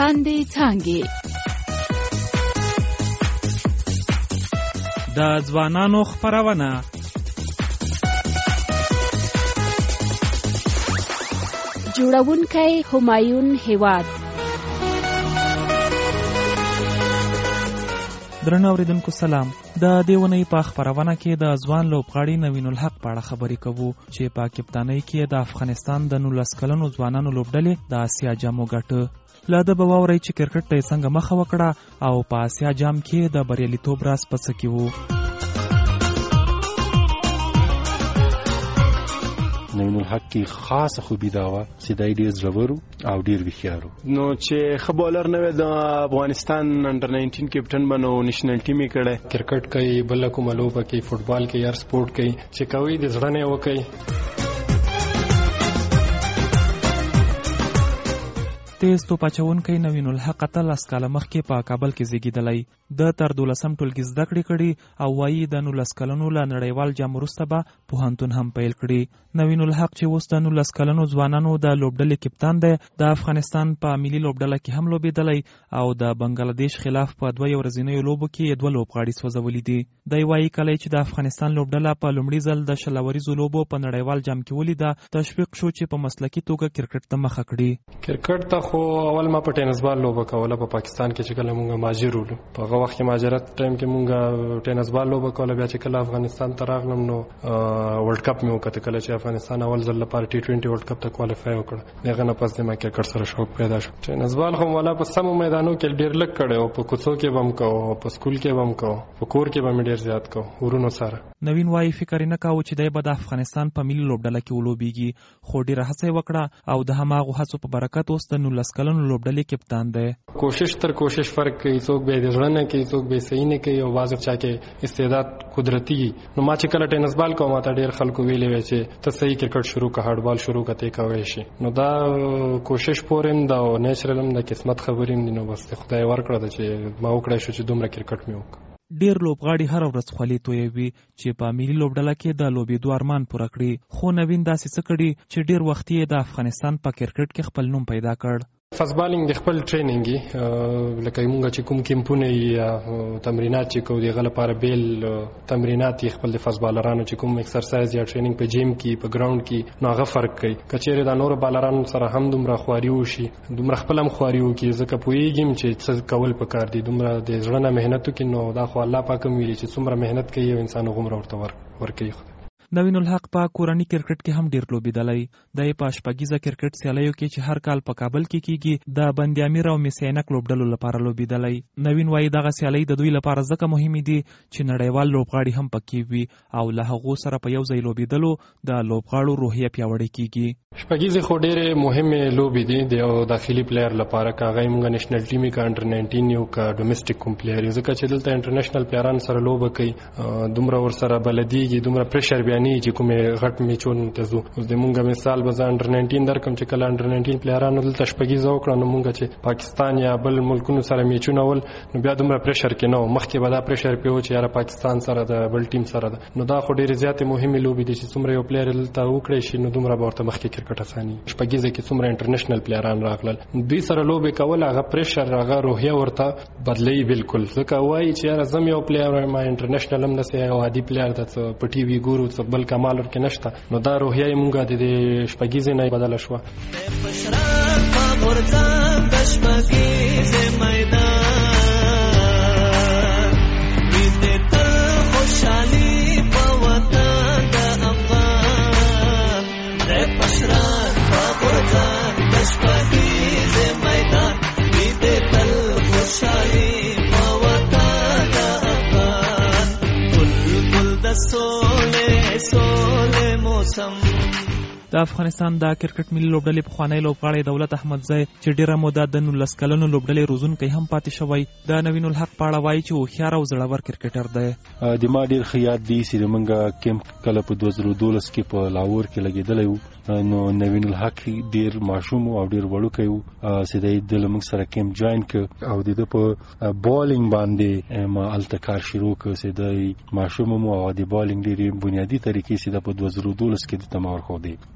لاندې څانګې. د ځوانانو خپرونه. جوړونکی همایون هیواد. درنو اوریدونکو سلام. د دې ونې په خپرونه کې د ځوان لوبغاړي نوین الحق په اړه خبرې کوو چې په کپتانۍ کې د افغانستان د 19 کلنو ځوانانو لوبډلې د آسیا جام وګټه. له ده به واورئ چې کرکټ ته یې څنګه مخه وکړه او په آسیا جام کې د بریالیتوب راز په څه کې و. نوین الحق کی خاصه خوبی دا و چې دای ډیر زړور او ډیر هوښیار نو چې خبولر نه د افغانستان انډر 19 کیپټن بنو نېشنل ټیم یې کړه. کرکټ کوي، بل کوم لوبه کوي، فوټبال کوي، هر سپورت کوي چې کوي د زړه نه وکړي. تیز توپ اچونکی نوین الحق 13 کاله مخکې په کابل کې زیږېدلی. د تر 12 ټولګي زده کړې کړي او وایي د 19 کلنو له نړیوال جام وروسته به پوهنتون هم پیل کړي. نوین الحق چې اوس د 19 کلنو ځوانانو د لوبډلې کپتان دی، د افغانستان په ملي لوبډله کې هم لوبېدلی او د بنگلادیش خلاف په 2 ورځنیو لوبو کې 2 لوبغاړي سوځولي دي. دی وایي کله چې د افغانستان لوبډله په لومړي ځل د شلوریزو لوبو په نړیوال جام کې ولیده، تشویق شو چې په مسلکي توګه کرکټ ته مخه کړي. کرکټ ته خو اول ما په ټینس بال لوبه کوله په پاکستان کې چې کله مونږ مهاجر وو. په هغه وخت کې مهاجرت ټایم کې مونږ ټینس بال لوبه کوله. بیا چې کله افغانستان ته راغلم نو ورلد کپ مې وکړ. کله چې افغانستان اول ځل لپاره ټي 20 ورلد کپ ته کوالیفای وکړ، دغه نه پس د ما کرکټ سره شوق پیدا شو. ټینس بال خو ولا په سمو میدانو کې ډیر لږ کړو، په کوڅو کې بم کوو، په سکول کې بم کوو، په کور کې بم ډیر زیات کوو ورونو سره. نوین وایي فکر نه کاوه چې دی به د افغانستان په ملي لوبډله کې ولوبېږي، خو ډیره هڅه وکړه او د هماغو هڅو په برکت اوس د 19 کلنو لوبډلې کپتان دی. کوشش تر کوشش فرق کوي، څوک به د ځړنه کوي، څوک به صحیح نه کوي او بعض چا کې استعداد قدرتي. نو ما چې کله ټینس بال کوم تا ډیر خلکو ویلې وی چې ته صحیح کرکټ شروع کا، هارد بال شروع کته کوي شي. نو دا کوشش پورم دا نیچرالم د قسمت خبرین دي. نو بس خدای ورکړه چې ما وکړای شو چې دومره کرکټ مې وکړ. ډیر لوبغاړي هر ورځ خولې تویوي چې په ملي لوبډله کې د لوبېدو ارمان پوره کړي، خو نوین داسې څه کړي چې ډیر وخت یې د افغانستان په کرکټ کې خپل نوم پیدا کړ. فاست بالینګ د خپل ټریننګي لکه موږ چې کوم کیمپونه یا تمرینات چې کوو دغه لپاره بیل تمرینات خپل د فاست بالرانو چې کوم ایکسرسایز یا ټریننګ په جیم کې په ګراوند کې نو هغه فرق کوي. کچېره د نور بالرانو سره هم دومره خواري وشي، دومره خپل هم خواري وکي، ځکه پوهیږم چې څه کول پکار دي. دومره د ځړه نه مهنت وکي نو دا خو الله پاک ویلي چې څومره مهنت کوي یو انسان غومره ورته ورکوي. نوین الحق په کورنی کرکټ کې هم ډیر لوبېدلی. د په شپږیزه کرکټ سیالیو کې چې هر کال په کابل کې کیږي د بند امیر او میسینک لوبډلو لپاره لوبېدلی. نوین وایي دغه سیالۍ د دوی لپاره ځکه مهمې دي چې نړیوال لوبغاړي هم پکې وي او له هغو سره په یو ځای لوبېدلو د لوبغاړو روحیه پیاوړې کیږي. شپږیزه خو ډېرې مهمې لوبې دي د یو داخلي پلیر لپاره، کاغه موږ نېشنل ټیم کا انډر 19 یو کا ډومېسټک کوم پلیر، ځکه چې دلته انټرنیشنل پلیران سره لوبه کوي، دومره ور سره بلدیږي، دومره پریشر بیانې چې کومه غټ میچون ته زو. اوس د مونږه مثال به انډر 19 درکم چې کله انډر 19 پلیرانو دلته شپږیزه وکړه نو مونږ چې پاکستان یا بل ملکونو سره میچونه ول نو بیا دومره پریشر کې نو مخکې به دا پریشر پیو چې یاره پاکستان سره د بل ټیم سره ده. نو دا خو ډېرې زیاتې مهمې لوبې دي چې څومره یو پلیر دلته وکړي شي نو دومره به ورته مخکې کرکټ اساني. شپږیزه کې څومره انټرنیشنل پلیران راغلل، دوی سره لوبې کول، هغه پریشر هغه روحیه ورته بدلی بالکل. ځکه وایي چې یاره زم یو پلیر ما انټرنیشنل هم نسې یو عادي پلیر د په ټي وي ګورو څه بل کمال ورکې نشته. نو دا روحیه مونږه د شپږیزې نه بدله شوه. د افغانستان د کرکټ ملي لوبډلې پخوانی لوبغاړی دولت احمدزی چې ډیره موده د 19 کلنو لوبډلې روزونکی هم پاتې شوی، د نوین الحق په اړه وایي چې هوښیار او زړور کرکټر دی. د ما ډیر ښه یاد دی چې موږ کیمپ کله په 2012 کې په لاهور کې لګېدلی وو. نو نوین الحق ډیر ماشوم او ډیر وړوکی وو چې د موږ سره کیمپ جوین کړ او د په بالینګ باندې ما التکار شروع کړ چې د ماشوم او د بالینګ ډیرې بنیادی طریقې چې د په 2012 کې د تمار خو دی.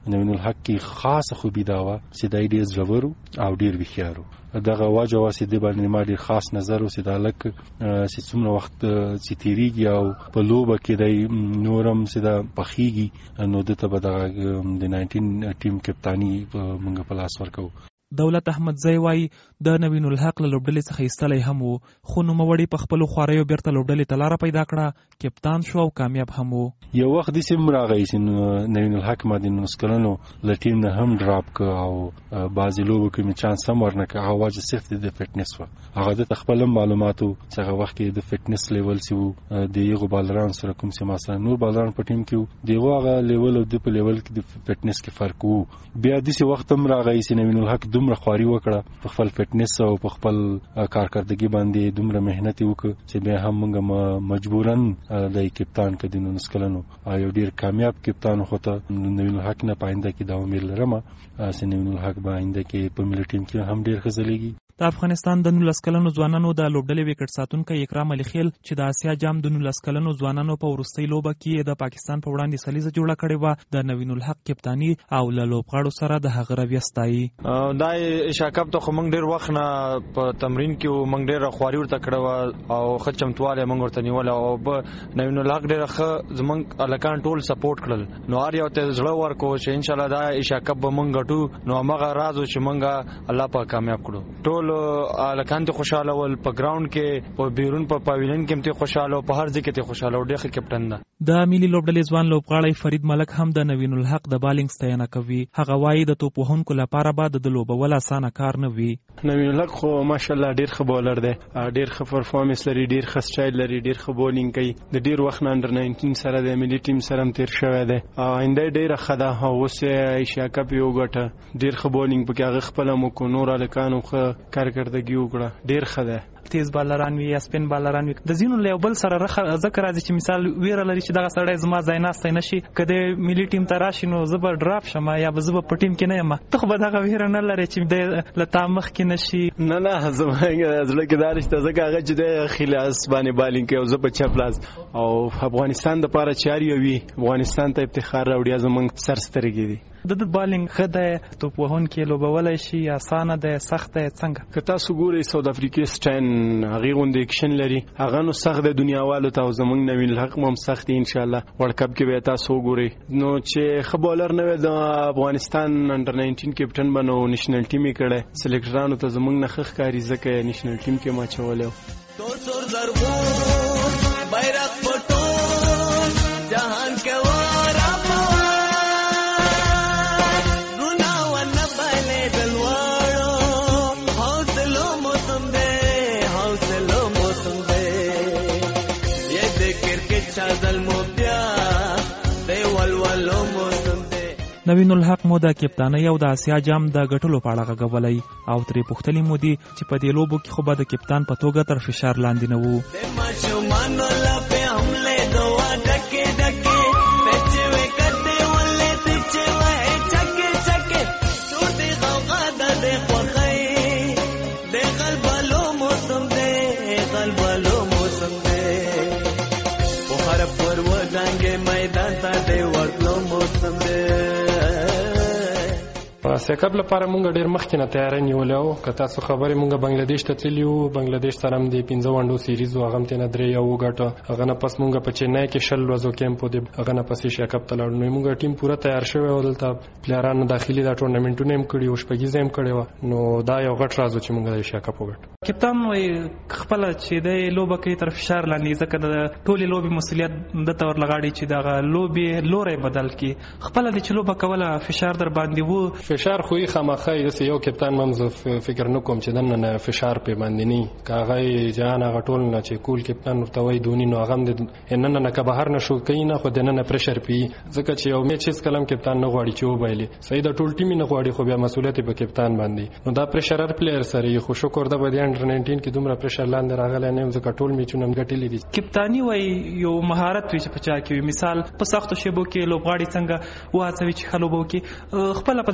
نوین الحق کې خاصه خوبي دا و چې دای ډیر زړور او ډیر وخیارو دغه واجب واسي د باندې ما ډیر خاص نظر او چې دا لک چې څومره وخت چې تیریږي او په لوبه کې د نورم چې دا پخیږي نو د ته د 19 ټیم کپتانی موږ په لاس ورکو. دولت احمدزی وایي د نوین الحق له لوبډلې څخه ایستلی هم و خو نوموړي په خپلو خواریو بیرته لوبډلې ته لاره پیدا کړه کپتان شو او کامیاب هم و. یو وخت داسې راغی چې نوین الحق ما د 19 کلنو له ټیم نه هم ډراپ کړ او بعضې لوبو کې مې چانس هم ورنه کړ. هغه وجه صرف د فټنس وه. هغه د خپل معلوماتو چې هغه وخت کې د فټنس لیول چې و د یغو بالران سره کوم چې ما سره نور بالران په ټیم کې و دغه هغه لیول او د په لیول کې د فټنس کې فرق وو. بیا داسې وخت هم راغی چې نوین الحق دومره خواري وکړه په خپل فټنس او په خپل کارکردګي باندې دومره مهنت وکړه چې بیا هم موږ مجبورن د کپتان کې د 19 کلنو یو ډیر کامیاب کپتان خو ته نوین الحق نه پاینده کې دا امید لرم چې نوین الحق به آینده کې په ملي ټیم کې هم ډیر ښه د افغانستان د 19 کلنو ځوانانو د لوبډلې وکټ ساتونکی اکرام علي خیل چې د آسیا جام د 19 کلنو ځوانانو په وروستۍ لوبه کې د پاکستان په وړاندې سلیزه جوړه کړې و د نوین الحق کپتانی او له لوبغاړو سره د هغه رویه ستایي. دا ایشیا کپ ته خو موږ ډیر وخت نه په تمرین کې موږ ډیر خواري ورته کړو او ښه چمتواله موږ ورته نیول او نوین الحق ډیر ښه زمونږ الکان ټول سپورټ کړل نو هر یو ته زړه ورکو چې ان شاء الله دا ایشیا کپ به موږ ګټو نو هغه راز چې موږ الله پاک کامیاب کړو. ټول الکان ته خوشاله ول په ګراوند کې په بیرون په پاویلین کې ته خوشاله په هر ځای کې ته خوشاله او ډېر کپټن ده. د ملي لوبډلې ځوان لوبغاړی فرید ملک هم د نوین الحق د بالینګ ستاینه کوي. هغه وایي د توپ وهونکو لپاره به د لوبول اسانه کار نه وي. نوین الحق خو ماشاءالله ډیر ښه بولر دی ډیر ښه پرفارمنس لري ډیر ښه سټایل لري ډیر ښه بولینګ کوي د ډیر وخت نه انډر 19 سره د ملي ټیم سره هم تیر شوی دی آینده ډیر ښه ده اوس ایشیا کپ یو ګټه ډیر ښه بولینګ پکې هغه خپل مو کو نور الکانو ښه کارکردګي وکړه ډیر ښه ده. تیز بالران وي یا سپین بالران وي د زینو له بل سره ذکر راځي چې مثال ویره لري چې دغه سړی زما ځای ناستای نشي کله ملي ټیم ته راشي نو زبر ډراپ شمه یا زبر په ټیم کې نه یم ته خو به دغه ویره نه لري چې د لتا مخ کې نشي. نه زما زړه کې دارش ته ځکه هغه چې د خلاص باندې بالینګ کوي او زه په چپ لاس او افغانستان د پاره چاري وي افغانستان ته افتخار راوړي زمونږ سرسترګي دي. د بالینګ خدای توپ وهونکي لوبولای شي اسانه ده سخت ده څنګه که تاسو ګورئ ساوث افریقا سټاین هغه غونډه اکشن لري هغه نو سخت د دنیاوالو ته زمونږ نوین الحق هم سخت ان شاء الله ورلد کپ کې به تاسو ګورئ نو چې خبولر نه د افغانستان انډر 19 کپټن بنو نېشنل ټیم کړه سلیکټرانو ته زمونږ نه خخ کاری ځکه نېشنل ټیم کې ما چولو تو سر زرغون بیرق پټون جهان کې نوین الحق مو د کپتانۍ او د آسیا جام د ګټلو په اړه غږولی او ترې پوښتلي مو دي چې په دې لوبو کې خو به د کپتان په توګه تر فشار لاندې نه وو. آسیا کپ لپاره مونږ ډیر مخکې نه تیاری نیولې وو که تاسو خبرې مونږ بنگلاديش ته تللی وو بنگلاديش سره هم د 15 ونډو سیریز هغه هم تنه درې یو ګټه هغه نه پس مونږ په چنای کې شل ورځو کیمپ دی هغه نه پس ایشیا کپ ته لاړو نو مونږ ټیم پوره تیار شوی او دلته پلیرانو داخلي دا ټورنمنټونه هم کړی او شپږیزه هم کړی و نو دا یو غټ راز چې مونږ د ایشیا کپ وګټو. کپتان وای خپل چې د لوبه کې تر فشار لاندې ځکه د ټولې لوبې مسولیت د تور لغاړي چې دا لوبې لوري بدل کی خپل د چلوبه کوله فشار در باندې وو فشار خو یې خامخا یو کپتان ممز فکر نکوم چې دنه فشار په باندې نه کاغه جان هغه ټول نه چې کول کپتان ورته وای دونی نو هغه د نن نه که بهر نشو کینه خو د نن پرشر پی ځکه چې یو میچ هیڅ کلم کپتان نه غواړي چې وبایلی صحیح د ټول ټیم نه غواړي خو بیا مسولیت په کپتان باندې نو دا پرشرر پلیئر سره خو شکر د بده انډر 19 کې دومره پرشر لاندې راغلی نه ځکه ټول میچونه ګټلې دي. کپتانی وای یو مهارت وي چې پچا کې مثال په سختو شیبو کې لوبغاړي څنګه وهڅوي چې خلوبو کې خپل په ځان کې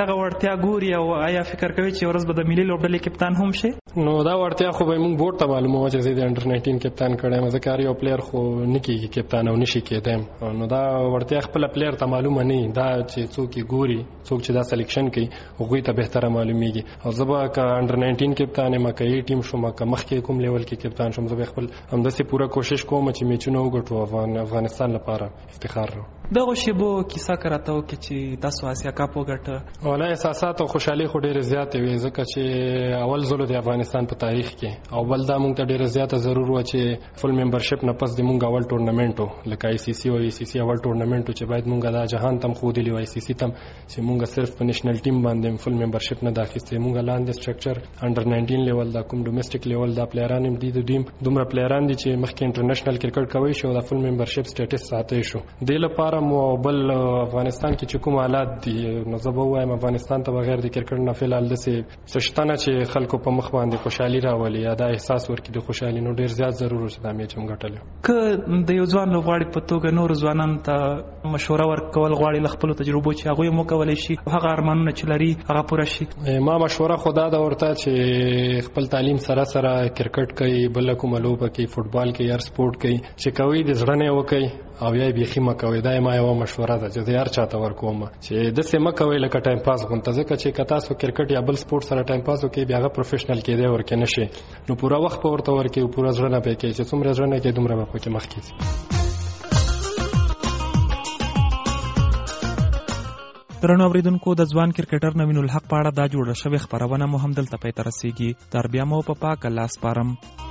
دغه وړتیا ګوري او آیا فکر کوي چې ورځ به د ملي لوبډلې کپتان هم شي؟ نو دا وړتیا خو به موږ بورډ ته معلومه و چې زه د انډر 19 کپتان کړم، ځکه یو پلیر خو نه کېږي کپتان او نشي کېدای. نو دا وړتیا خپل پلیر ته معلومه نه، دا چې څوک یې ګوري، څوک چې دا سلیکشن کوي هغوی ته بهتره معلومیږي. او زه به که انډر 19 کپتان یم، که ای ټیم شوم، که مخکې کوم لیول کې کپتان شوم، زه به خپل همداسې پوره کوشش کوم چې میچونه وګټو، افغانستان لپاره افتخار رو. دغه شیبو کیسه کراته وکړي چې تاسو آسیا کپ وګټه. ولا احساسات او خوشحالي خو ډېرې زیاتې وي، ځکه چې اول ځل د افغانستان په تاریخ کې، او بل دا موږ ته ډېره زیاته ضرور و چې فل ممبرشپ نه پس د موږ اول ټورنمنټ و، لکه آی سی سی او ای سی سی اول ټورنمنټ و چې باید موږ دا جهان تم ښودلی و، آی سی سی تم چې موږ صرف په نېشنل ټیم باندې فل ممبرشپ نه داخیستې. موږ لاندې سټرکچر انډر 19 لیول دا کوم ډومېسټک لیول دا پلیران هم دي، دومره پلیران دي چې مخکې انټرنیشنل کرکټ کوي شو، دا فل ممبرشپ سټیټس ساتي شو. دې لپاره مو بل افغانستان کې چې کوم حالات دي، نو زه به وایم افغانستان ته بغیر د کرکټ نه فلحال داسې څه شته نه چې خلکو په مخ باندې خوشحالي راولي یا دا احساس ورکړي د خوشحالي. نو ډېر زیات ضرور چې دا میچ هم ګټلی. که د یو ځوان لوبغاړي په توګه نورو ځوانانو ته مشوره ورکول غواړي له خپلو تجربو چې هغوی هم وکولی شي هغه ارمانونه چې لري هغه پوره شي؟ ما مشوره خو دا ده ورته چې خپل تعلیم سره سره کرکټ کوي، بله کومه لوبه کوي، فوټبال کوي، هر سپورټ کوي چې کوي د زړه نه یې وکوي او یا بیخي مه کوئ. دا ما یوه مشوره ده چې زه هر چاته ورکوم چې داسې مه کوئ لکه ټایم پاس غونته، ځکه چې که تاسو کرکټ یا بل سپورټ سره ټایم پاس وکړئ بیا هغه پروفیشنل کېدی ورکې نه شي. نو پوره وخت به ورته ورکړئ او پوره زړه نه پې کوئ چې څومره زړه نه کوئ دومره به پکې مخکې ځي. درنو اوریدونکو، د ځوان کرکټر نوین الحق په اړه دا جوړه شوې خپرونه مو هم دلته پای ته رسیږي. تر بیا مو په پاک الله سپارم.